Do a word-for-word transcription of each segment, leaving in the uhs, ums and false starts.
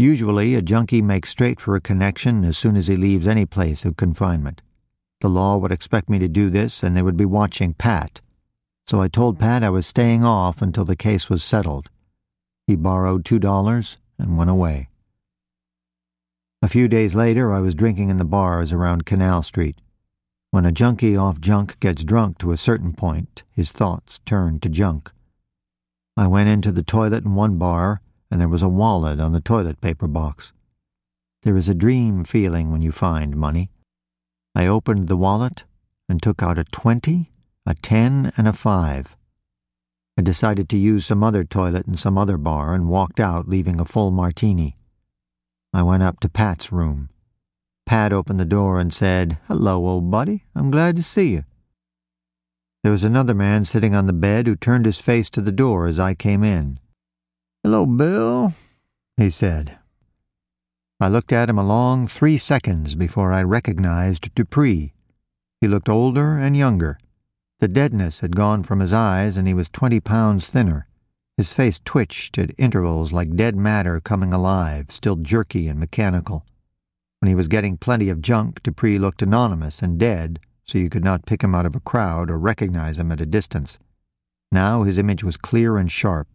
Usually, a junkie makes straight for a connection as soon as he leaves any place of confinement. The law would expect me to do this, and they would be watching Pat. So I told Pat I was staying off until the case was settled. He borrowed two dollars and went away. A few days later, I was drinking in the bars around Canal Street. When a junkie off junk gets drunk to a certain point, his thoughts turn to junk. I went into the toilet in one bar, and there was a wallet on the toilet paper box. There is a dream feeling when you find money. I opened the wallet and took out a twenty, a ten, and a five. I decided to use some other toilet in some other bar and walked out, leaving a full martini. I went up to Pat's room. Pat opened the door and said, "Hello, old buddy. I'm glad to see you." There was another man sitting on the bed who turned his face to the door as I came in. "Hello, Bill," he said. I looked at him a long three seconds before I recognized Dupree. He looked older and younger. The deadness had gone from his eyes, and he was twenty pounds thinner. His face twitched at intervals like dead matter coming alive, still jerky and mechanical. When he was getting plenty of junk, Dupree looked anonymous and dead, so you could not pick him out of a crowd or recognize him at a distance. Now his image was clear and sharp.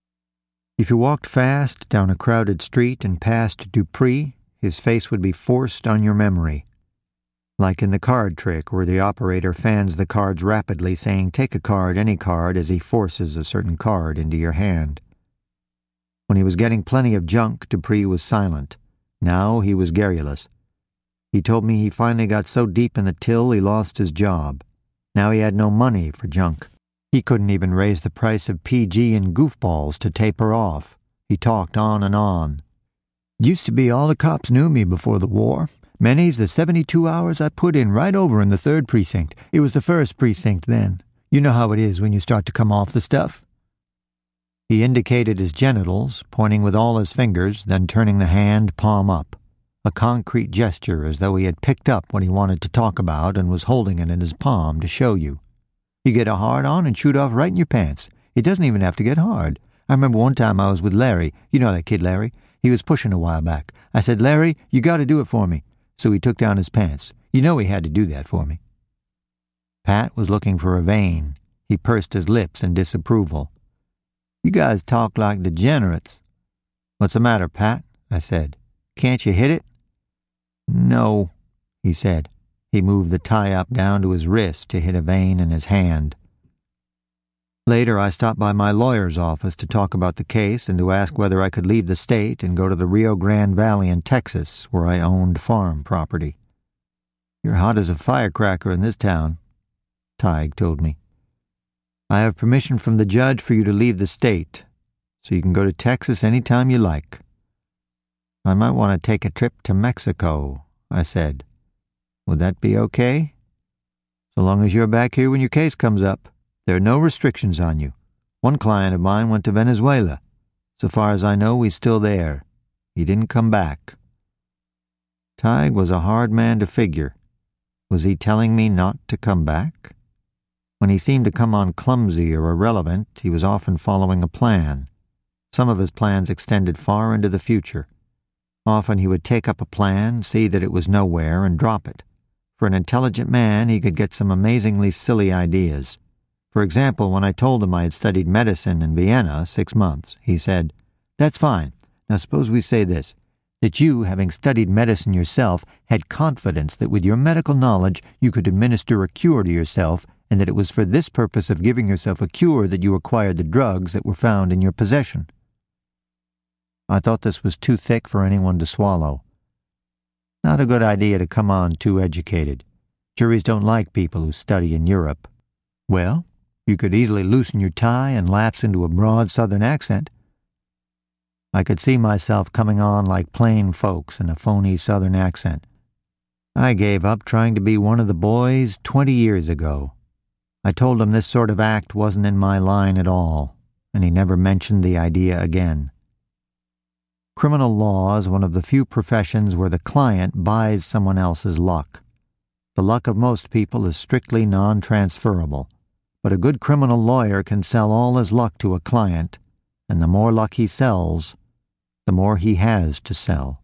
If you walked fast down a crowded street and passed Dupree, his face would be forced on your memory. Like in the card trick where the operator fans the cards rapidly, saying, "Take a card, any card," as he forces a certain card into your hand. When he was getting plenty of junk, Dupree was silent. Now he was garrulous. He told me he finally got so deep in the till he lost his job. Now he had no money for junk. He couldn't even raise the price of P G and goofballs to taper off. He talked on and on. "Used to be all the cops knew me before the war. Many's the seventy-two hours I put in right over in the third precinct. It was the first precinct then. You know how it is when you start to come off the stuff." He indicated his genitals, pointing with all his fingers, then turning the hand palm up. A concrete gesture as though he had picked up what he wanted to talk about and was holding it in his palm to show you. You get a hard-on and shoot off right in your pants. It doesn't even have to get hard. I remember one time I was with Larry. You know that kid, Larry? He was pushing a while back. I said, "Larry, you got to do it for me." So he took down his pants. You know he had to do that for me. Pat was looking for a vein. He pursed his lips in disapproval. "You guys talk like degenerates." "What's the matter, Pat?" I said. "Can't you hit it?" "No," he said. He moved the tie-up down to his wrist to hit a vein in his hand. Later, I stopped by my lawyer's office to talk about the case and to ask whether I could leave the state and go to the Rio Grande Valley in Texas, where I owned farm property. "You're hot as a firecracker in this town," Tige told me. "I have permission from the judge for you to leave the state, so you can go to Texas any time you like." "I might want to take a trip to Mexico," I said. "Would that be okay?" "So long as you're back here when your case comes up. There are no restrictions on you. One client of mine went to Venezuela. So far as I know, he's still there. He didn't come back." Tige was a hard man to figure. Was he telling me not to come back? When he seemed to come on clumsy or irrelevant, he was often following a plan. Some of his plans extended far into the future. Often he would take up a plan, see that it was nowhere, and drop it. For an intelligent man, he could get some amazingly silly ideas. For example, when I told him I had studied medicine in Vienna six months, he said, "That's fine. Now suppose we say this, that you, having studied medicine yourself, had confidence that with your medical knowledge you could administer a cure to yourself, and that it was for this purpose of giving yourself a cure that you acquired the drugs that were found in your possession." I thought this was too thick for anyone to swallow. Not a good idea to come on too educated. Juries don't like people who study in Europe. Well, you could easily loosen your tie and lapse into a broad Southern accent. I could see myself coming on like plain folks in a phony Southern accent. I gave up trying to be one of the boys twenty years ago. I told him this sort of act wasn't in my line at all, and he never mentioned the idea again. Criminal law is one of the few professions where the client buys someone else's luck. The luck of most people is strictly non-transferable, but a good criminal lawyer can sell all his luck to a client, and the more luck he sells, the more he has to sell.